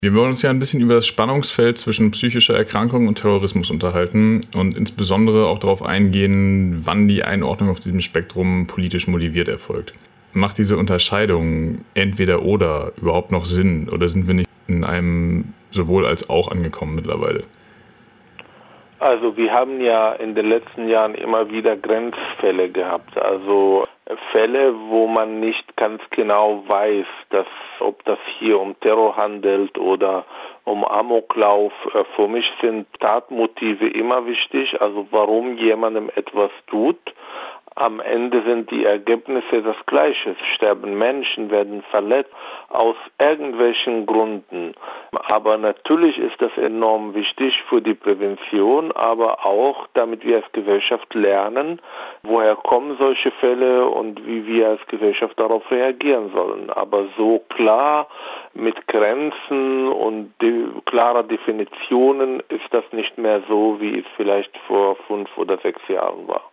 Wir wollen uns ja ein bisschen über das Spannungsfeld zwischen psychischer Erkrankung und Terrorismus unterhalten und insbesondere auch darauf eingehen, wann die Einordnung auf diesem Spektrum politisch motiviert erfolgt. Macht diese Unterscheidung entweder oder überhaupt noch Sinn oder sind wir nicht in einem sowohl als auch angekommen mittlerweile? Also wir haben ja in den letzten Jahren immer wieder Grenzfälle gehabt, also Fälle, wo man nicht ganz genau weiß, ob das hier um Terror handelt oder um Amoklauf. Für mich sind Tatmotive immer wichtig, also warum jemandem etwas tut. Am Ende sind die Ergebnisse das Gleiche. Es sterben Menschen, werden verletzt aus irgendwelchen Gründen. Aber natürlich ist das enorm wichtig für die Prävention, aber auch, damit wir als Gesellschaft lernen, woher kommen solche Fälle und wie wir als Gesellschaft darauf reagieren sollen. Aber so klar mit Grenzen und klarer Definitionen ist das nicht mehr so, wie es vielleicht vor 5 oder 6 Jahren war.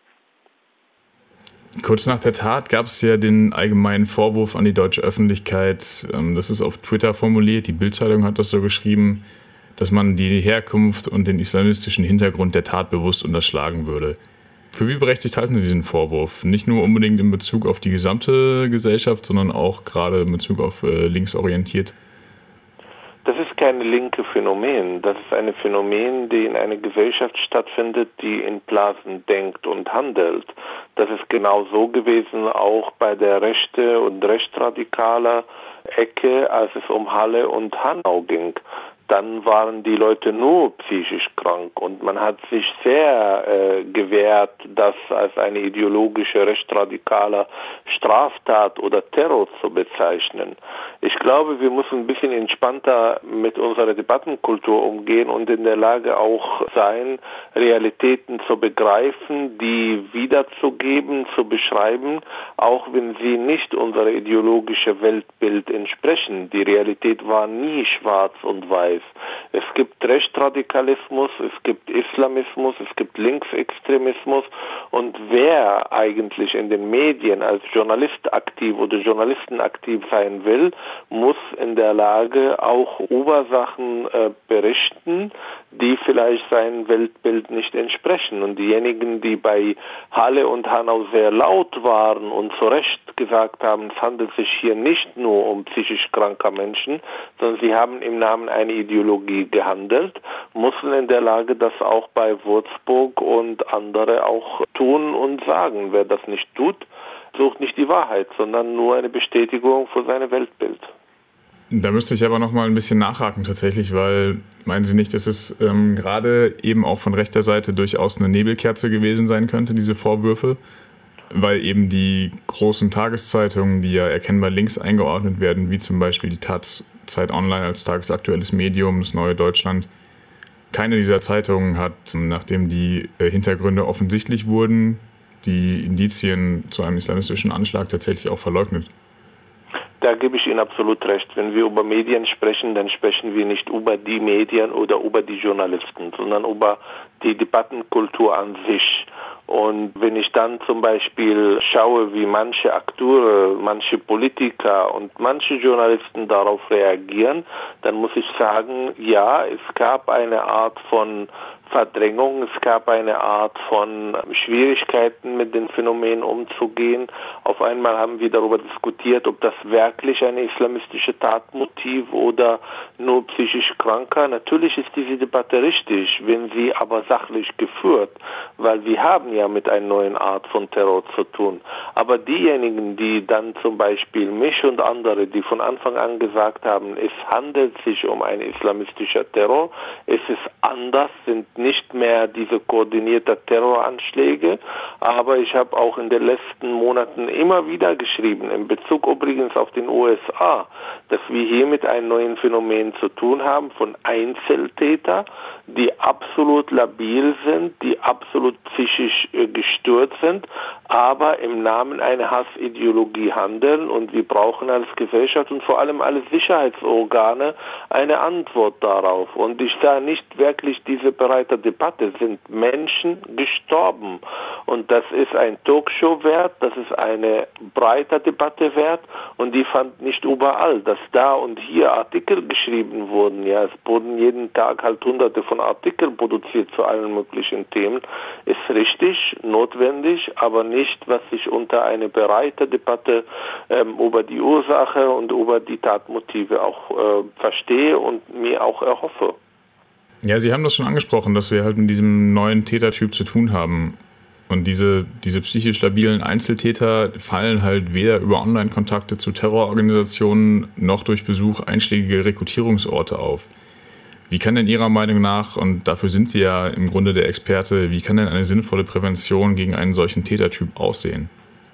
Kurz nach der Tat gab es ja den allgemeinen Vorwurf an die deutsche Öffentlichkeit, das ist auf Twitter formuliert, die Bild-Zeitung hat das so geschrieben, dass man die Herkunft und den islamistischen Hintergrund der Tat bewusst unterschlagen würde. Für wie berechtigt halten Sie diesen Vorwurf? Nicht nur unbedingt in Bezug auf die gesamte Gesellschaft, sondern auch gerade in Bezug auf linksorientiert. Das ist kein linke Phänomen. Das ist ein Phänomen, die in einer Gesellschaft stattfindet, die in Blasen denkt und handelt. Das ist genau so gewesen, auch bei der rechte und rechtsradikaler Ecke, als es um Halle und Hanau ging. Dann waren die Leute nur psychisch krank und man hat sich sehr gewehrt, das als eine ideologische, rechtsradikale Straftat oder Terror zu bezeichnen. Ich glaube, wir müssen ein bisschen entspannter mit unserer Debattenkultur umgehen und in der Lage auch sein, Realitäten zu begreifen, die wiederzugeben, zu beschreiben, auch wenn sie nicht unser ideologisches Weltbild entsprechen. Die Realität war nie schwarz und weiß. Es gibt Rechtsradikalismus, es gibt Islamismus, es gibt Linksextremismus und wer eigentlich in den Medien als Journalist aktiv oder Journalisten aktiv sein will, muss in der Lage auch Ursachen berichten, die vielleicht seinem Weltbild nicht entsprechen. Und diejenigen, die bei Halle und Hanau sehr laut waren und zu Recht gesagt haben, es handelt sich hier nicht nur um psychisch kranke Menschen, sondern sie haben im Namen einer Ideologie gehandelt, müssen in der Lage das auch bei Würzburg und andere auch tun und sagen. Wer das nicht tut, sucht nicht die Wahrheit, sondern nur eine Bestätigung für sein Weltbild. Da müsste ich aber noch mal ein bisschen nachhaken tatsächlich, weil meinen Sie nicht, dass es gerade eben auch von rechter Seite durchaus eine Nebelkerze gewesen sein könnte, diese Vorwürfe? Weil eben die großen Tageszeitungen, die ja erkennbar links eingeordnet werden, wie zum Beispiel die Taz, Zeit Online als tagesaktuelles Medium, das Neue Deutschland, keine dieser Zeitungen hat, nachdem die Hintergründe offensichtlich wurden, die Indizien zu einem islamistischen Anschlag tatsächlich auch verleugnet. Da gebe ich Ihnen absolut recht. Wenn wir über Medien sprechen, dann sprechen wir nicht über die Medien oder über die Journalisten, sondern über die Debattenkultur an sich. Und wenn ich dann zum Beispiel schaue, wie manche Akteure, manche Politiker und manche Journalisten darauf reagieren, dann muss ich sagen, ja, es gab eine Art von Verdrängung, es gab eine Art von Schwierigkeiten, mit den Phänomenen umzugehen. Auf einmal haben wir darüber diskutiert, ob das wirklich ein islamistisches Tatmotiv oder nur psychisch Kranker. Natürlich ist diese Debatte richtig, wenn sie aber sachlich geführt, weil wir haben ja mit einer neuen Art von Terror zu tun. Aber diejenigen, die dann zum Beispiel mich und andere, die von Anfang an gesagt haben, es handelt sich um einen islamistischen Terror, es ist anders, sind nicht mehr diese koordinierten Terroranschläge, aber ich habe auch in den letzten Monaten immer wieder geschrieben, in Bezug übrigens auf den USA, dass wir hier mit einem neuen Phänomen zu tun haben von Einzeltätern, die absolut labil sind, die absolut psychisch gestört sind, aber im Namen einer Hassideologie handeln und wir brauchen als Gesellschaft und vor allem als Sicherheitsorgane eine Antwort darauf. Und ich sah nicht wirklich diese Bereitschaft breiter Debatte sind Menschen gestorben. Und das ist ein Talkshow wert, das ist eine breite Debatte wert und die fand nicht überall, dass da und hier Artikel geschrieben wurden. Ja, es wurden jeden Tag halt hunderte von Artikeln produziert zu allen möglichen Themen. Ist richtig, notwendig, aber nicht, was ich unter eine breite Debatte über die Ursache und über die Tatmotive auch verstehe und mir auch erhoffe. Ja, Sie haben das schon angesprochen, dass wir halt mit diesem neuen Tätertyp zu tun haben. Und diese psychisch labilen Einzeltäter fallen halt weder über Online-Kontakte zu Terrororganisationen noch durch Besuch einschlägige Rekrutierungsorte auf. Wie kann denn Ihrer Meinung nach, und dafür sind Sie ja im Grunde der Experte, wie kann denn eine sinnvolle Prävention gegen einen solchen Tätertyp aussehen?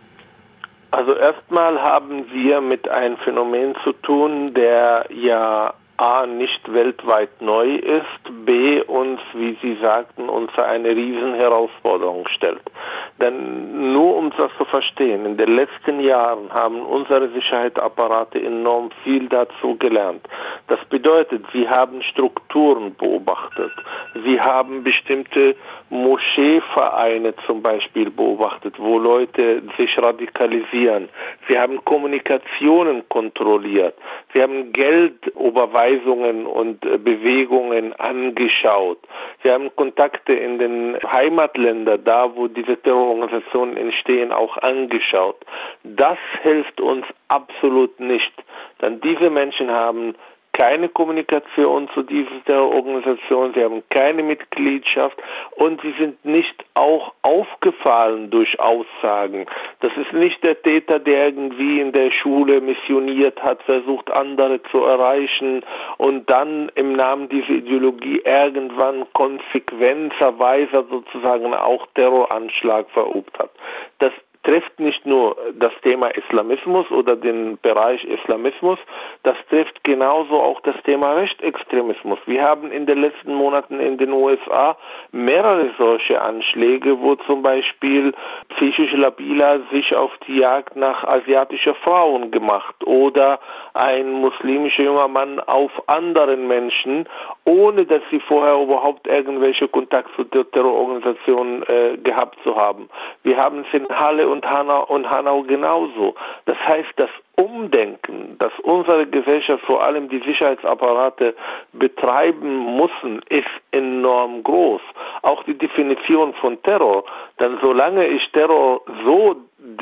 Also erstmal haben wir mit einem Phänomen zu tun, der ja A, nicht weltweit neu ist, B, uns, wie Sie sagten, unter eine Riesenherausforderung stellt. Denn nur um das zu verstehen, in den letzten Jahren haben unsere Sicherheitsapparate enorm viel dazu gelernt. Das bedeutet, sie haben Strukturen beobachtet. Sie haben bestimmte Moscheevereine zum Beispiel beobachtet, wo Leute sich radikalisieren. Sie haben Kommunikationen kontrolliert. Sie haben Geldüberweisungen und Bewegungen angeschaut. Sie haben Kontakte in den Heimatländern, da wo diese Terrororganisationen entstehen, auch angeschaut. Das hilft uns absolut nicht, denn diese Menschen haben keine Kommunikation zu dieser Terrororganisation, sie haben keine Mitgliedschaft und sie sind nicht auch aufgefallen durch Aussagen. Das ist nicht der Täter, der irgendwie in der Schule missioniert hat, versucht andere zu erreichen und dann im Namen dieser Ideologie irgendwann konsequenterweise sozusagen auch Terroranschlag verübt hat. Das trifft nicht nur das Thema Islamismus oder den Bereich Islamismus, das trifft genauso auch das Thema Rechtsextremismus. Wir haben in den letzten Monaten in den USA mehrere solche Anschläge, wo zum Beispiel psychisch Labiler sich auf die Jagd nach asiatischen Frauen gemacht oder ein muslimischer junger Mann auf anderen Menschen, ohne dass sie vorher überhaupt irgendwelche Kontakte zu der Terrororganisation gehabt zu haben. Wir haben es in Halle und Hanau genauso. Das heißt, das Umdenken, das unsere Gesellschaft, vor allem die Sicherheitsapparate betreiben müssen, ist enorm groß. Auch die Definition von Terror, denn solange ich Terror so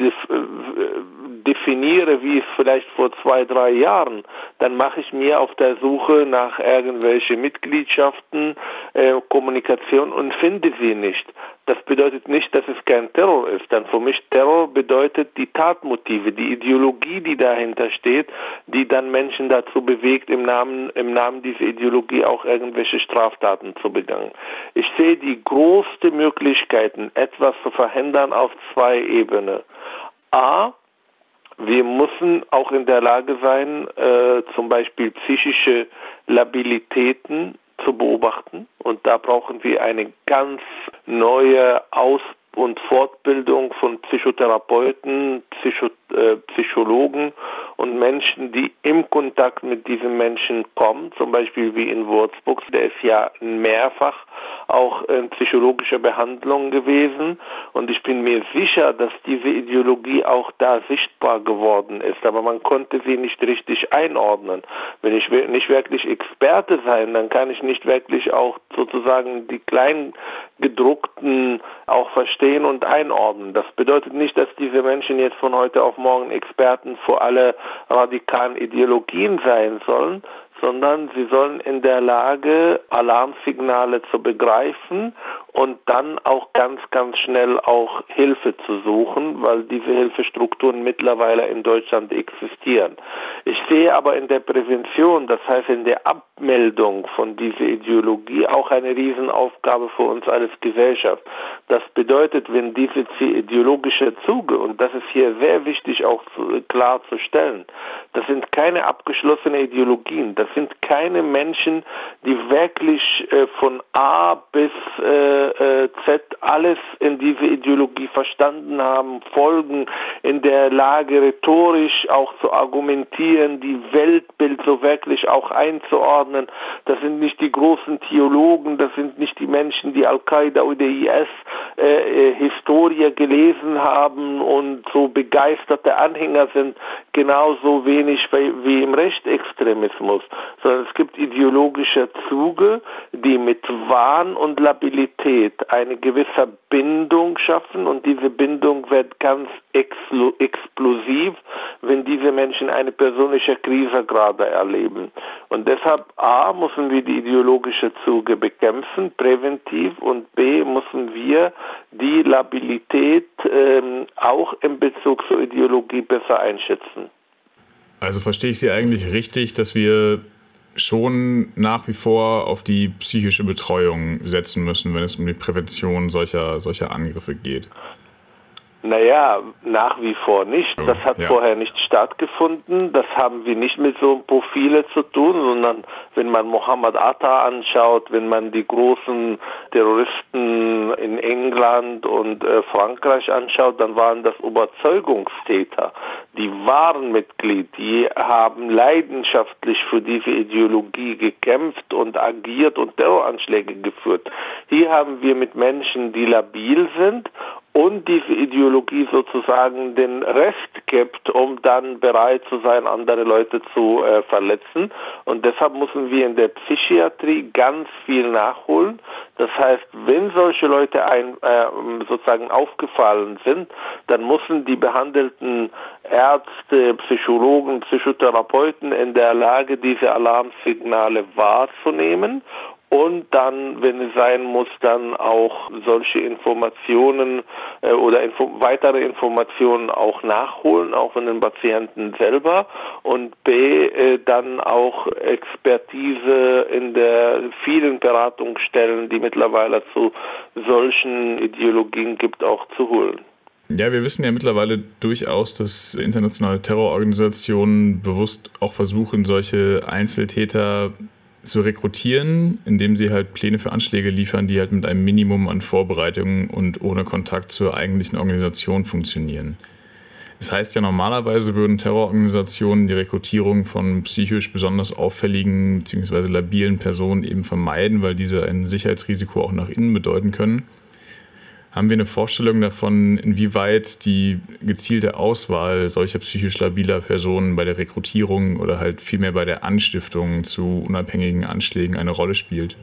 definiere, wie es vielleicht vor 2-3 Jahren, dann mache ich mir auf der Suche nach irgendwelche Mitgliedschaften, Kommunikation und finde sie nicht. Das bedeutet nicht, dass es kein Terror ist, denn für mich Terror bedeutet die Tatmotive, die Ideologie, die dahinter steht, die dann Menschen dazu bewegt, im Namen dieser Ideologie auch irgendwelche Straftaten zu begehen. Ich sehe die größten Möglichkeiten, etwas zu verhindern auf 2 Ebenen. A, wir müssen auch in der Lage sein, zum Beispiel psychische Labilitäten zu beobachten. Und da brauchen wir eine ganz neue und Fortbildung von Psychotherapeuten, Psychologen und Menschen, die im Kontakt mit diesen Menschen kommen, zum Beispiel wie in Würzburg, der ist ja mehrfach auch in psychologischer Behandlung gewesen und ich bin mir sicher, dass diese Ideologie auch da sichtbar geworden ist, aber man konnte sie nicht richtig einordnen. Wenn ich nicht wirklich Experte sein, dann kann ich nicht wirklich auch sozusagen die Kleingedruckten auch verstehen und einordnen. Das bedeutet nicht, dass diese Menschen jetzt von heute auf morgen Experten für alle radikalen Ideologien sein sollen, sondern sie sollen in der Lage, Alarmsignale zu begreifen und dann auch ganz, ganz schnell auch Hilfe zu suchen, weil diese Hilfestrukturen mittlerweile in Deutschland existieren. Ich sehe aber in der Prävention, das heißt in der Abmeldung von dieser Ideologie, auch eine Riesenaufgabe für uns als Gesellschaft. Das bedeutet, wenn diese ideologische Züge, und das ist hier sehr wichtig auch klarzustellen, das sind keine abgeschlossenen Ideologien, das sind keine Menschen, die wirklich von A bis Z alles in diese Ideologie verstanden haben, folgen, in der Lage rhetorisch auch zu argumentieren, die Weltbild so wirklich auch einzuordnen. Das sind nicht die großen Theologen, das sind nicht die Menschen, die Al-Qaida oder IS Historie gelesen haben und so begeisterte Anhänger sind, genauso wenig wie im Rechtsextremismus, sondern es gibt ideologische Züge, die mit Wahn und Labilität eine gewisse Bindung schaffen, und diese Bindung wird ganz explosiv, wenn diese Menschen eine persönliche Krise gerade erleben. Und deshalb A, müssen wir die ideologischen Züge bekämpfen, präventiv, und B, müssen wir die Labilität auch in Bezug zur Ideologie besser einschätzen. Also verstehe ich Sie eigentlich richtig, dass wir schon nach wie vor auf die psychische Betreuung setzen müssen, wenn es um die Prävention solcher Angriffe geht? Naja, nach wie vor nicht. Das hat vorher nicht stattgefunden. Das haben wir nicht mit so Profile zu tun, sondern wenn man Mohammed Atta anschaut, wenn man die großen Terroristen in England und Frankreich anschaut, dann waren das Überzeugungstäter. Die waren Mitglied, die haben leidenschaftlich für diese Ideologie gekämpft und agiert und Terroranschläge geführt. Hier haben wir mit Menschen, die labil sind und diese Ideologie sozusagen den Rest gibt, um dann bereit zu sein, andere Leute zu verletzen. Und deshalb müssen wir in der Psychiatrie ganz viel nachholen. Das heißt, wenn solche Leute sozusagen aufgefallen sind, dann müssen die behandelten Ärzte, Psychologen, Psychotherapeuten in der Lage, diese Alarmsignale wahrzunehmen und dann, wenn es sein muss, dann auch solche Informationen oder weitere Informationen auch nachholen, auch von den Patienten selber, und B, dann auch Expertise in der vielen Beratungsstellen, die mittlerweile zu solchen Ideologien gibt, auch zu holen. Ja, wir wissen ja mittlerweile durchaus, dass internationale Terrororganisationen bewusst auch versuchen, solche Einzeltäter zu rekrutieren, indem sie halt Pläne für Anschläge liefern, die halt mit einem Minimum an Vorbereitungen und ohne Kontakt zur eigentlichen Organisation funktionieren. Das heißt ja, normalerweise würden Terrororganisationen die Rekrutierung von psychisch besonders auffälligen bzw. labilen Personen eben vermeiden, weil diese ein Sicherheitsrisiko auch nach innen bedeuten können. Haben wir eine Vorstellung davon, inwieweit die gezielte Auswahl solcher psychisch labiler Personen bei der Rekrutierung oder halt vielmehr bei der Anstiftung zu unabhängigen Anschlägen eine Rolle spielt?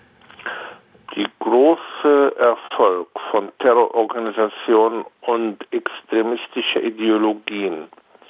Die große Erfolg von Terrororganisationen und extremistischer Ideologien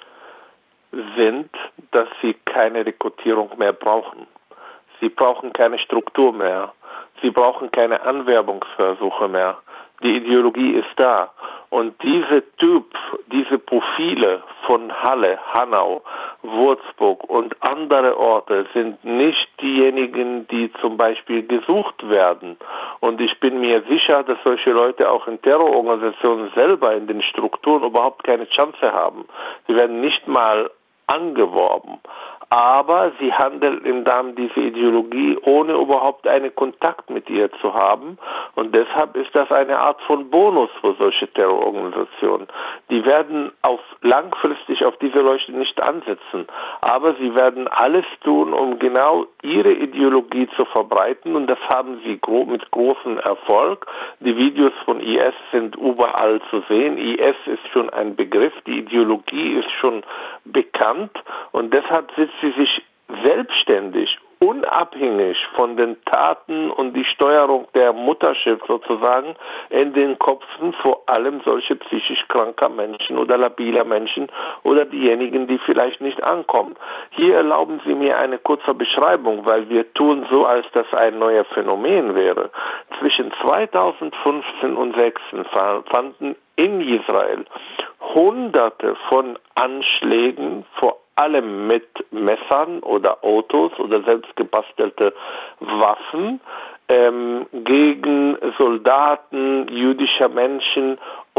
sind, dass sie keine Rekrutierung mehr brauchen. Sie brauchen keine Struktur mehr. Sie brauchen keine Anwerbungsversuche mehr. Die Ideologie ist da. Und diese Profile von Halle, Hanau, Würzburg und andere Orte sind nicht diejenigen, die zum Beispiel gesucht werden. Und ich bin mir sicher, dass solche Leute auch in Terrororganisationen selber in den Strukturen überhaupt keine Chance haben. Sie werden nicht mal angeworben. Aber sie handeln im Namen dieser Ideologie, ohne überhaupt einen Kontakt mit ihr zu haben. Und deshalb ist das eine Art von Bonus für solche Terrororganisationen. Die werden langfristig auf diese Leute nicht ansetzen. Aber sie werden alles tun, um genau ihre Ideologie zu verbreiten. Und das haben sie mit großem Erfolg. Die Videos von IS sind überall zu sehen. IS ist schon ein Begriff. Die Ideologie ist schon bekannt. Und deshalb sitzt sie sich selbstständig, unabhängig von den Taten und die Steuerung der Mutterschiff sozusagen in den Köpfen vor allem solche psychisch kranker Menschen oder labiler Menschen oder diejenigen, die vielleicht nicht ankommen. Hier erlauben Sie mir eine kurze Beschreibung, weil wir tun so, als das ein neues Phänomen wäre. Zwischen 2015 und 2016 fanden in Israel Hunderte von Anschlägen, vor allem mit Messern oder Autos oder selbst gebastelte Waffen gegen Soldaten, jüdischer Menschen und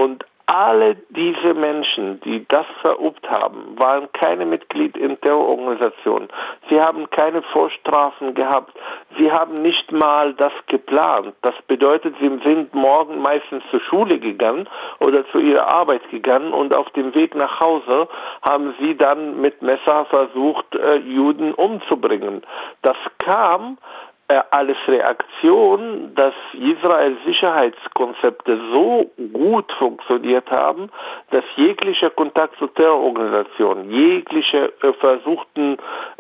Alle diese Menschen, die das verübt haben, waren keine Mitglied in Terrororganisationen. Sie haben keine Vorstrafen gehabt. Sie haben nicht mal das geplant. Das bedeutet, sie sind morgen meistens zur Schule gegangen oder zu ihrer Arbeit gegangen und auf dem Weg nach Hause haben sie dann mit Messer versucht, Juden umzubringen. Das kam als Reaktion, dass Israels Sicherheitskonzepte so gut funktioniert haben, dass jeglicher Kontakt zu Terrororganisationen, jegliche versuchten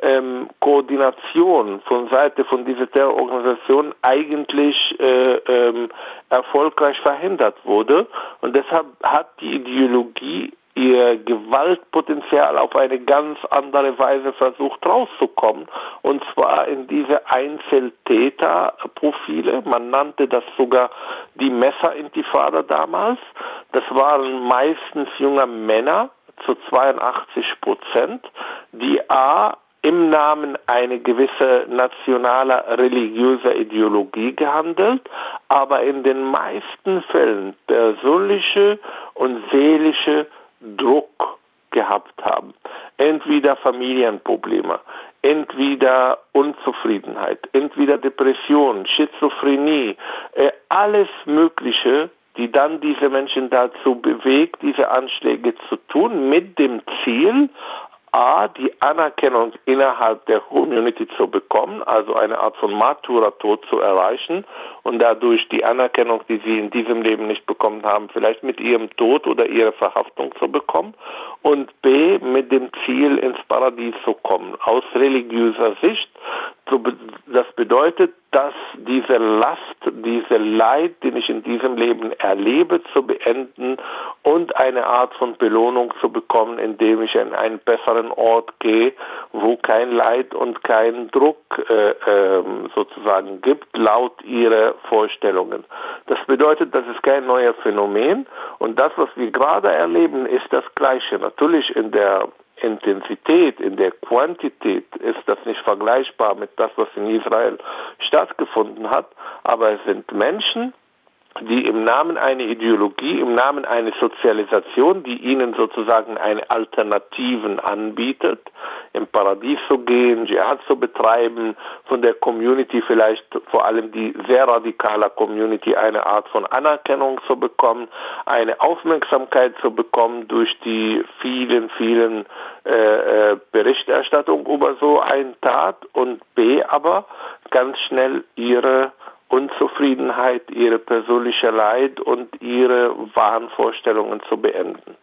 Koordination von Seite von dieser Terrororganisation eigentlich erfolgreich verhindert wurde. Und deshalb hat die Ideologie ihr Gewaltpotenzial auf eine ganz andere Weise versucht rauszukommen, und zwar in diese Einzeltäterprofile. Man nannte das sogar die Messerintifada damals. Das waren meistens junge Männer, zu 82%, die im Namen einer gewissen nationaler religiöser Ideologie gehandelt, aber in den meisten Fällen persönliche und seelische Druck gehabt haben. Entweder Familienprobleme, entweder Unzufriedenheit, entweder Depression, Schizophrenie, alles Mögliche, die dann diese Menschen dazu bewegt, diese Anschläge zu tun, mit dem Ziel, die Anerkennung innerhalb der Community zu bekommen, also eine Art von Märtyrertod zu erreichen und dadurch die Anerkennung, die sie in diesem Leben nicht bekommen haben, vielleicht mit ihrem Tod oder ihrer Verhaftung zu bekommen, und B, mit dem Ziel, ins Paradies zu kommen. Aus religiöser Sicht, das bedeutet, dass diese Last, diese Leid, den ich in diesem Leben erlebe, zu beenden und eine Art von Belohnung zu bekommen, indem ich in einen besseren Ort gehe, wo kein Leid und kein Druck sozusagen gibt, laut ihrer Vorstellungen. Das bedeutet, das ist kein neues Phänomen, und das, was wir gerade erleben, ist das Gleiche. Natürlich in der Intensität, in der Quantität ist das nicht vergleichbar mit das, was in Israel stattgefunden hat, aber es sind Menschen, die im Namen einer Ideologie, im Namen einer Sozialisation, die ihnen sozusagen eine Alternativen anbietet, im Paradies zu gehen, Dschihad zu betreiben, von der Community, vielleicht vor allem die sehr radikale Community, eine Art von Anerkennung zu bekommen, eine Aufmerksamkeit zu bekommen durch die vielen Berichterstattung über so eine Tat, und B, aber ganz schnell ihre Unzufriedenheit, ihre persönliche Leid und ihre Wahnvorstellungen zu beenden.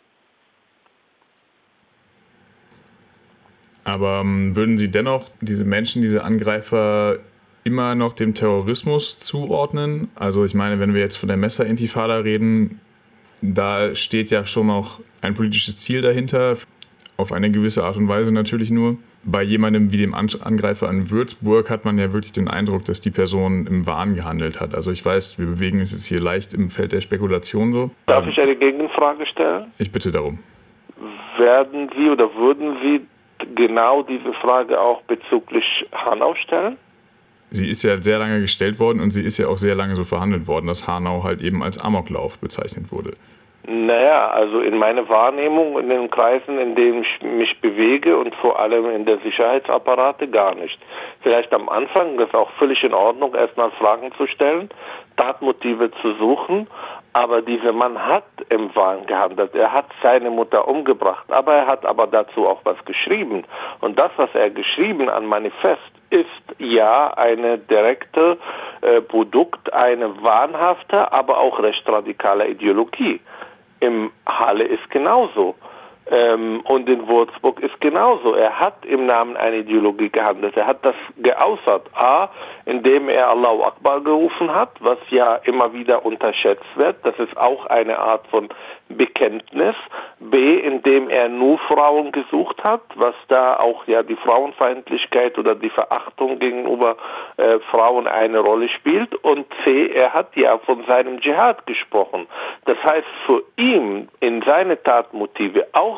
Aber würden Sie dennoch diese Menschen, diese Angreifer immer noch dem Terrorismus zuordnen? Also ich meine, wenn wir jetzt von der Messerintifada reden, da steht ja schon noch ein politisches Ziel dahinter, auf eine gewisse Art und Weise natürlich nur. Bei jemandem wie dem Angreifer in Würzburg hat man ja wirklich den Eindruck, dass die Person im Wahn gehandelt hat. Also ich weiß, wir bewegen uns jetzt hier leicht im Feld der Spekulation so. Darf ich eine Gegenfrage stellen? Ich bitte darum. Werden Sie oder würden Sie genau diese Frage auch bezüglich Hanau stellen? Sie ist ja sehr lange gestellt worden und sie ist ja auch sehr lange so verhandelt worden, dass Hanau halt eben als Amoklauf bezeichnet wurde. Naja, also in meiner Wahrnehmung, in den Kreisen, in denen ich mich bewege und vor allem in der Sicherheitsapparate gar nicht. Vielleicht am Anfang, das ist auch völlig in Ordnung, erstmal Fragen zu stellen, Tatmotive zu suchen, aber dieser Mann hat im Wahn gehandelt. Er hat seine Mutter umgebracht, aber er hat aber dazu auch was geschrieben. Und das, was er geschrieben an Manifest, ist ja eine direkte Produkt, eine wahnhafte, aber auch recht radikale Ideologie. Im Halle ist genauso. Und in Würzburg ist genauso. Er hat im Namen einer Ideologie gehandelt. Er hat das geäußert. A, indem er Allahu Akbar gerufen hat, was ja immer wieder unterschätzt wird. Das ist auch eine Art von Bekenntnis. B, indem er nur Frauen gesucht hat, was da auch ja die Frauenfeindlichkeit oder die Verachtung gegenüber Frauen eine Rolle spielt. Und C, er hat ja von seinem Dschihad gesprochen. Das heißt, für ihn in seine Tatmotive, auch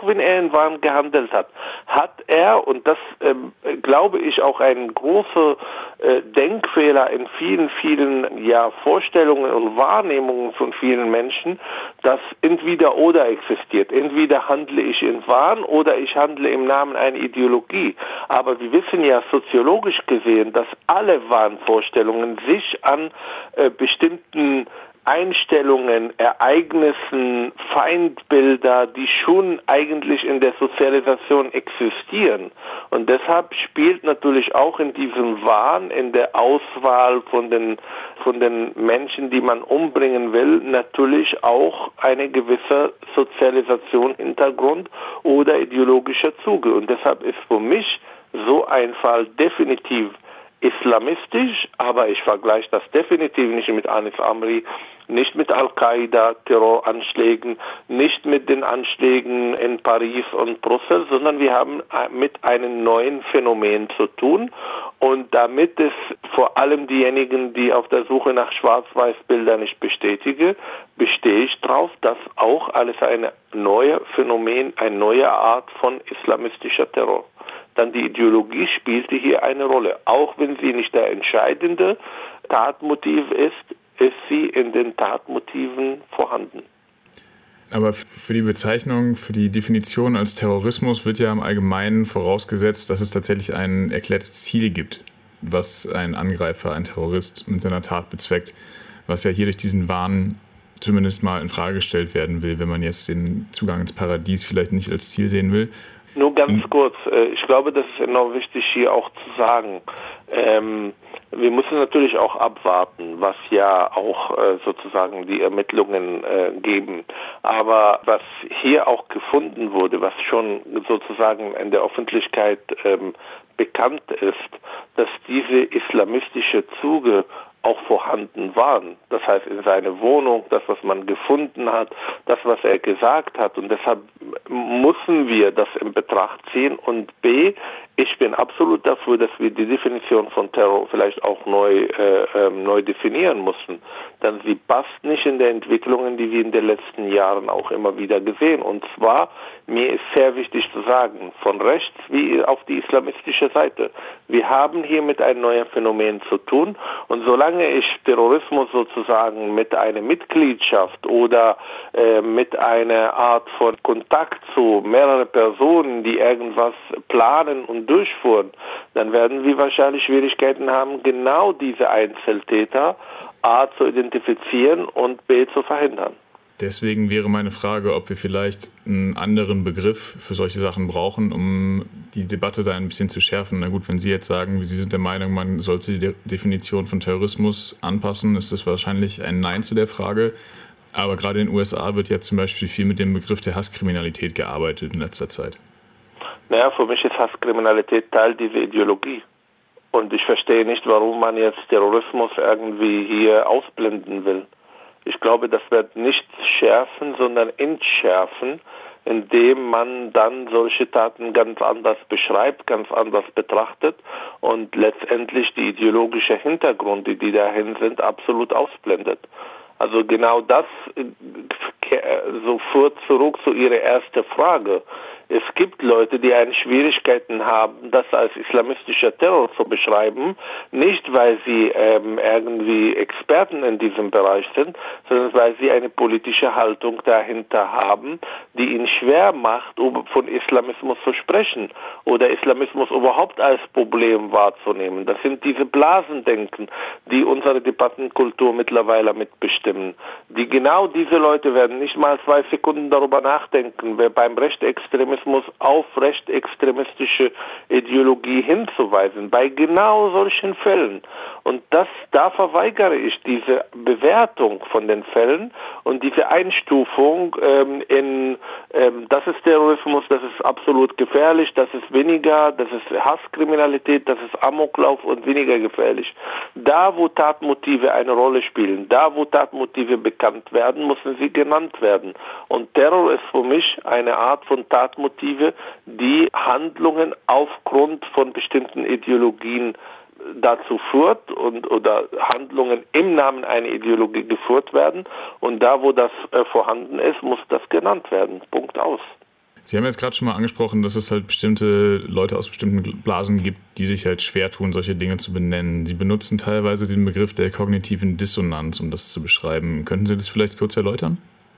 auch wenn er in Wahn gehandelt hat, hat er, und das glaube ich auch ein großer Denkfehler in vielen, vielen Vorstellungen und Wahrnehmungen von vielen Menschen, dass entweder oder existiert. Entweder handle ich in Wahn oder ich handle im Namen einer Ideologie. Aber wir wissen ja soziologisch gesehen, dass alle Wahnvorstellungen sich an bestimmten Einstellungen, Ereignissen, Feindbilder, die schon eigentlich in der Sozialisation existieren. Und deshalb spielt natürlich auch in diesem Wahn, in der Auswahl von den Menschen, die man umbringen will, natürlich auch eine gewisse Sozialisation, Hintergrund oder ideologischer Zuge. Und deshalb ist für mich so ein Fall definitiv islamistisch, aber ich vergleiche das definitiv nicht mit Anis Amri, nicht mit Al-Qaida, Terroranschlägen, nicht mit den Anschlägen in Paris und Brüssel, sondern wir haben mit einem neuen Phänomen zu tun. Und damit es vor allem diejenigen, die auf der Suche nach Schwarz-Weiß-Bildern nicht bestätige, bestehe ich darauf, dass auch alles ein neues Phänomen, eine neue Art von islamistischer Terror. Dann die Ideologie spielte hier eine Rolle. Auch wenn sie nicht der entscheidende Tatmotiv ist sie in den Tatmotiven vorhanden. Aber für die Bezeichnung, für die Definition als Terrorismus wird ja im Allgemeinen vorausgesetzt, dass es tatsächlich ein erklärtes Ziel gibt, was ein Angreifer, ein Terrorist mit seiner Tat bezweckt, was ja hier durch diesen Wahn zumindest mal in Frage gestellt werden will, wenn man jetzt den Zugang ins Paradies vielleicht nicht als Ziel sehen will. Nur ganz kurz, ich glaube, das ist enorm wichtig hier auch zu sagen. Wir müssen natürlich auch abwarten, was ja auch sozusagen die Ermittlungen geben. Aber was hier auch gefunden wurde, was schon sozusagen in der Öffentlichkeit bekannt ist, dass diese islamistische Züge auch vorhanden waren. Das heißt, in seiner Wohnung, das, was man gefunden hat, das, was er gesagt hat. Und deshalb müssen wir das in Betracht ziehen. Und B, ich bin absolut dafür, dass wir die Definition von Terror vielleicht auch neu definieren müssen. Denn sie passt nicht in der Entwicklungen, die wir in den letzten Jahren auch immer wieder gesehen. Und zwar, mir ist sehr wichtig zu sagen, von rechts wie auf die islamistische Seite. Wir haben hier mit einem neuen Phänomen zu tun. Und solange ich Terrorismus sozusagen mit einer Mitgliedschaft oder mit einer Art von Kontakt zu mehreren Personen, die irgendwas planen und durchführen, dann werden wir wahrscheinlich Schwierigkeiten haben, genau diese Einzeltäter A zu identifizieren und B zu verhindern. Deswegen wäre meine Frage, ob wir vielleicht einen anderen Begriff für solche Sachen brauchen, um die Debatte da ein bisschen zu schärfen. Na gut, wenn Sie jetzt sagen, Sie sind der Meinung, man sollte die Definition von Terrorismus anpassen, ist das wahrscheinlich ein Nein zu der Frage. Aber gerade in den USA wird ja zum Beispiel viel mit dem Begriff der Hasskriminalität gearbeitet in letzter Zeit. Naja, für mich ist Hasskriminalität Teil dieser Ideologie. Und ich verstehe nicht, warum man jetzt Terrorismus irgendwie hier ausblenden will. Ich glaube, das wird nicht schärfen, sondern entschärfen, indem man dann solche Taten ganz anders beschreibt, ganz anders betrachtet und letztendlich die ideologische Hintergründe, die dahin sind, absolut ausblendet. Also genau das so führt zurück zu Ihrer ersten Frage. Es gibt Leute, die eine Schwierigkeiten haben, das als islamistischer Terror zu beschreiben, nicht weil sie irgendwie Experten in diesem Bereich sind, sondern weil sie eine politische Haltung dahinter haben, die ihnen schwer macht, von Islamismus zu sprechen oder Islamismus überhaupt als Problem wahrzunehmen. Das sind diese Blasendenken, die unsere Debattenkultur mittlerweile mitbestimmen. Genau diese Leute werden nicht mal 2 Sekunden darüber nachdenken, wer beim Rechtsextremismus auf rechtsextremistische Ideologie hinzuweisen, bei genau solchen Fällen. Und da verweigere ich diese Bewertung von den Fällen und diese Einstufung das ist Terrorismus, das ist absolut gefährlich, das ist weniger, das ist Hasskriminalität, das ist Amoklauf und weniger gefährlich. Da, wo Tatmotive eine Rolle spielen, da, wo Tatmotive bekannt werden, müssen sie genannt werden. Und Terror ist für mich eine Art von Tatmotive, die Handlungen aufgrund von bestimmten Ideologien dazu führt oder Handlungen im Namen einer Ideologie geführt werden. Und da, wo das vorhanden ist, muss das genannt werden. Punkt aus. Sie haben jetzt gerade schon mal angesprochen, dass es halt bestimmte Leute aus bestimmten Blasen gibt, die sich halt schwer tun, solche Dinge zu benennen. Sie benutzen teilweise den Begriff der kognitiven Dissonanz, um das zu beschreiben. Könnten Sie das vielleicht kurz erläutern?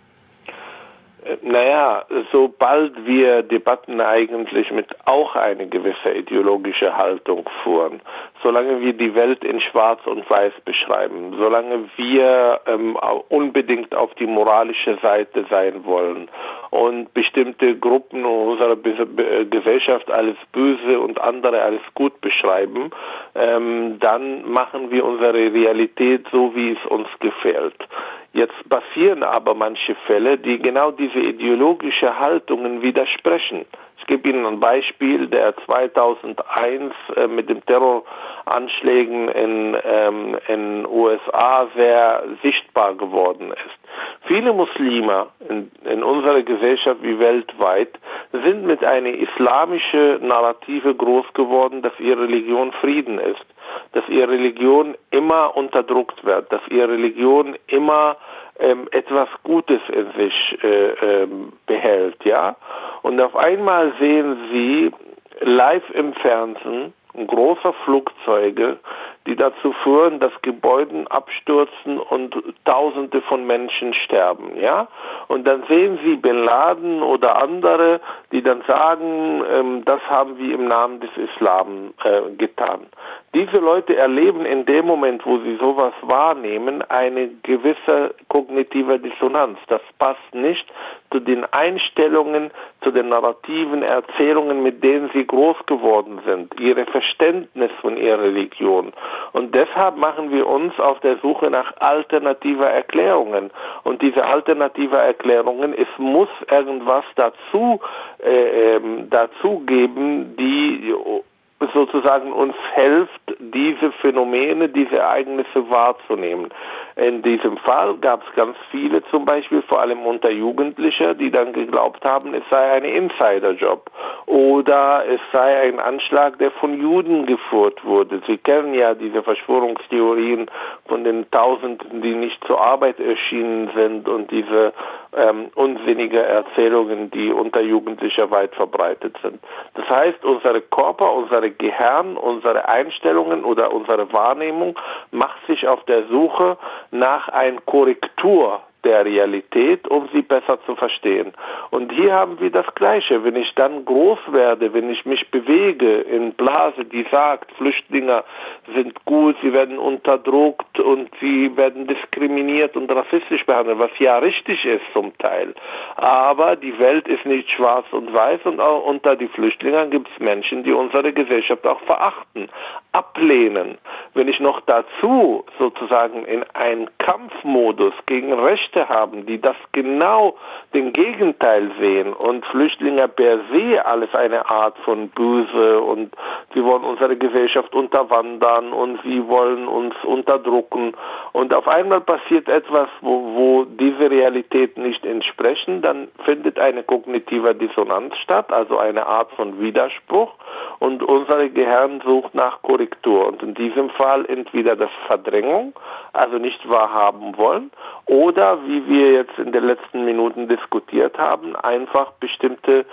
Naja, sobald wir Debatten eigentlich mit auch eine gewisse ideologische Haltung führen, solange wir die Welt in Schwarz und Weiß beschreiben, solange wir unbedingt auf die moralische Seite sein wollen und bestimmte Gruppen unserer Gesellschaft als böse und andere als gut beschreiben, dann machen wir unsere Realität so, wie es uns gefällt. Jetzt passieren aber manche Fälle, die genau diese ideologische Haltungen widersprechen. Ich gebe Ihnen ein Beispiel, der 2001 mit den Terroranschlägen in USA sehr sichtbar geworden ist. Viele Muslime in unserer Gesellschaft wie weltweit sind mit einer islamischen Narrative groß geworden, dass ihre Religion Frieden ist, dass ihre Religion immer unterdrückt wird, dass ihre Religion immer etwas Gutes in sich behält, ja. Und auf einmal sehen Sie live im Fernsehen große Flugzeuge, die dazu führen, dass Gebäude abstürzen und Tausende von Menschen sterben, ja. Und dann sehen Sie Bin Laden oder andere, die dann sagen, das haben wir im Namen des Islam getan. Diese Leute erleben in dem Moment, wo sie sowas wahrnehmen, eine gewisse kognitive Dissonanz. Das passt nicht zu den Einstellungen, zu den narrativen Erzählungen, mit denen sie groß geworden sind, ihre Verständnis von ihrer Religion. Und deshalb machen wir uns auf der Suche nach alternativer Erklärungen. Und diese alternative Erklärungen, es muss irgendwas dazu geben, die sozusagen uns hilft, diese Phänomene, diese Ereignisse wahrzunehmen. In diesem Fall gab es ganz viele, zum Beispiel vor allem unter Jugendlichen, die dann geglaubt haben, es sei ein Insiderjob oder es sei ein Anschlag, der von Juden geführt wurde. Sie kennen ja diese Verschwörungstheorien von den Tausenden, die nicht zur Arbeit erschienen sind und diese unsinnige Erzählungen, die unter Jugendlichen weit verbreitet sind. Das heißt, unser Körper, unser Gehirn, unsere Einstellungen oder unsere Wahrnehmung macht sich auf der Suche nach einer Korrektur der Realität, um sie besser zu verstehen. Und hier haben wir das Gleiche. Wenn ich dann groß werde, wenn ich mich bewege in Blase, die sagt, Flüchtlinge sind gut, sie werden unterdrückt und sie werden diskriminiert und rassistisch behandelt, was ja richtig ist zum Teil. Aber die Welt ist nicht schwarz und weiß und auch unter die Flüchtlingen gibt es Menschen, die unsere Gesellschaft auch verachten, ablehnen. Wenn ich noch dazu sozusagen in einen Kampfmodus gegen Rechte haben, die das genau den Gegenteil sehen und Flüchtlinge per se alles eine Art von Böse und sie wollen unsere Gesellschaft unterwandern und sie wollen uns unterdrücken und auf einmal passiert etwas, wo diese Realität nicht entsprechen, dann findet eine kognitive Dissonanz statt, also eine Art von Widerspruch und unser Gehirn sucht nach Korrektur und in diesem Fall entweder das Verdrängung, also nicht wahrhaben wollen oder wie wir jetzt in den letzten Minuten diskutiert haben, einfach bestimmte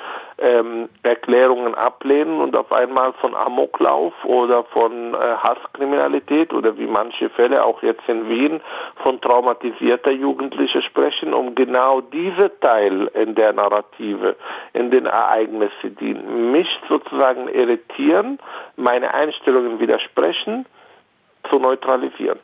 Erklärungen ablehnen und auf einmal von Amoklauf oder von Hasskriminalität oder wie manche Fälle auch jetzt in Wien von traumatisierter Jugendlicher sprechen, um genau diese Teil in der Narrative, in den Ereignissen, die mich sozusagen irritieren, meine Einstellungen widersprechen, zu neutralisieren.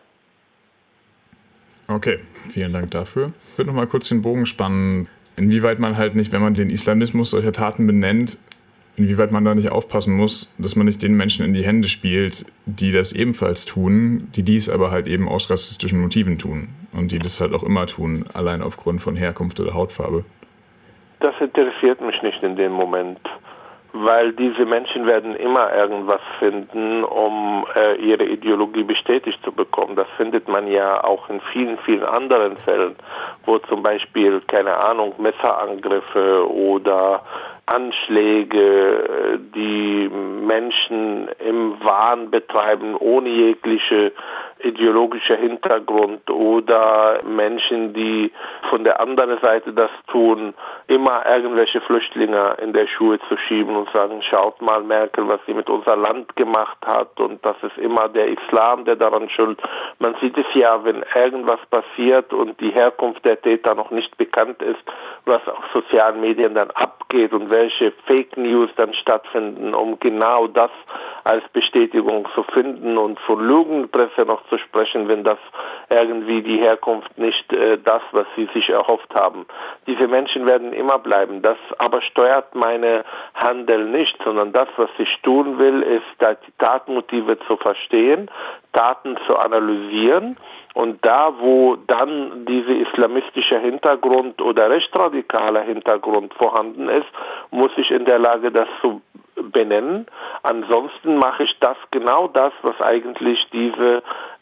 Okay, vielen Dank dafür. Ich würde noch mal kurz den Bogen spannen, inwieweit man halt nicht, wenn man den Islamismus solcher Taten benennt, inwieweit man da nicht aufpassen muss, dass man nicht den Menschen in die Hände spielt, die das ebenfalls tun, die dies aber halt eben aus rassistischen Motiven tun und die das halt auch immer tun, allein aufgrund von Herkunft oder Hautfarbe. Das interessiert mich nicht in dem Moment, weil diese Menschen werden immer irgendwas finden, um ihre Ideologie bestätigt zu bekommen. Das findet man ja auch in vielen, vielen anderen Fällen, wo zum Beispiel, keine Ahnung, Messerangriffe oder Anschläge, die Menschen im Wahn betreiben, ohne jegliche ideologischer Hintergrund oder Menschen, die von der anderen Seite das tun, immer irgendwelche Flüchtlinge in der Schuhe zu schieben und sagen, schaut mal Merkel, was sie mit unser Land gemacht hat und das ist immer der Islam, der daran schuld. Man sieht es ja, wenn irgendwas passiert und die Herkunft der Täter noch nicht bekannt ist, was auf sozialen Medien dann abgeht und welche Fake News dann stattfinden, um genau das als Bestätigung zu finden und von Lügenpresse noch zu sprechen, wenn das irgendwie die Herkunft nicht das, was sie sich erhofft haben. Diese Menschen werden immer bleiben. Das aber steuert meine Handel nicht, sondern das, was ich tun will, ist, die Tatmotive zu verstehen, Taten zu analysieren. Und da, wo dann dieser islamistische Hintergrund oder rechtsradikaler Hintergrund vorhanden ist, muss ich in der Lage, das zu benennen. Ansonsten mache ich genau das, was eigentlich diese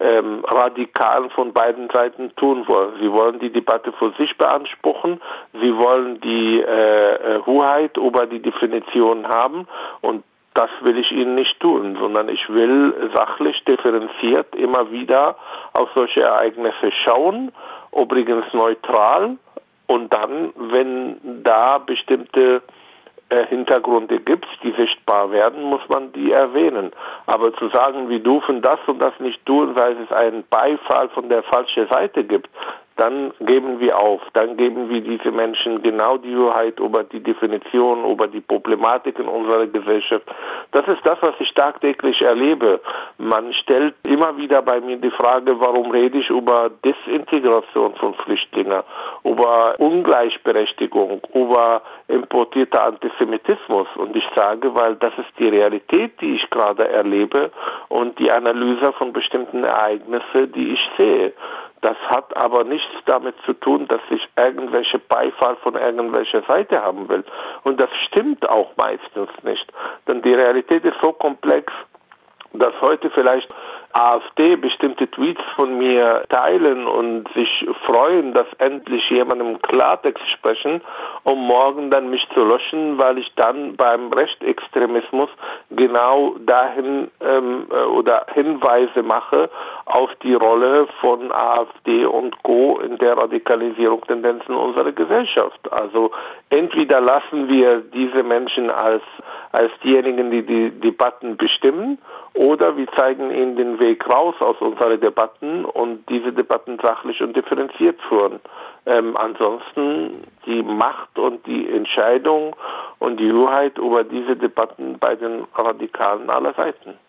Radikalen von beiden Seiten tun wollen. Sie wollen die Debatte für sich beanspruchen, sie wollen die Hoheit über die Definition haben und das will ich ihnen nicht tun, sondern ich will sachlich differenziert immer wieder auf solche Ereignisse schauen, übrigens neutral und dann, wenn da bestimmte Hintergründe gibt, die sichtbar werden, muss man die erwähnen. Aber zu sagen, wir dürfen das und das nicht tun, weil es einen Beifall von der falschen Seite gibt, dann geben wir auf. Dann geben wir diese Menschen genau die Hoheit über die Definition, über die Problematik in unserer Gesellschaft. Das ist das, was ich tagtäglich erlebe. Man stellt immer wieder bei mir die Frage, warum rede ich über Desintegration von Flüchtlingen, über Ungleichberechtigung, über importierter Antisemitismus. Und ich sage, weil das ist die Realität, die ich gerade erlebe und die Analyse von bestimmten Ereignissen, die ich sehe. Das hat aber nichts damit zu tun, dass ich irgendwelche Beifall von irgendwelcher Seite haben will. Und das stimmt auch meistens nicht. Denn die Realität ist so komplex, dass heute vielleicht AfD bestimmte Tweets von mir teilen und sich freuen, dass endlich jemandem Klartext sprechen, um morgen dann mich zu löschen, weil ich dann beim Rechtsextremismus genau dahin oder Hinweise mache auf die Rolle von AfD und Co. in der Radikalisierung Tendenzen unserer Gesellschaft. Also entweder lassen wir diese Menschen als diejenigen, die die Debatten bestimmen, oder wir zeigen ihnen den Weg raus aus unseren Debatten und diese Debatten sachlich und differenziert führen. Ansonsten die Macht und die Entscheidung und die Hoheit über diese Debatten bei den Radikalen aller Seiten.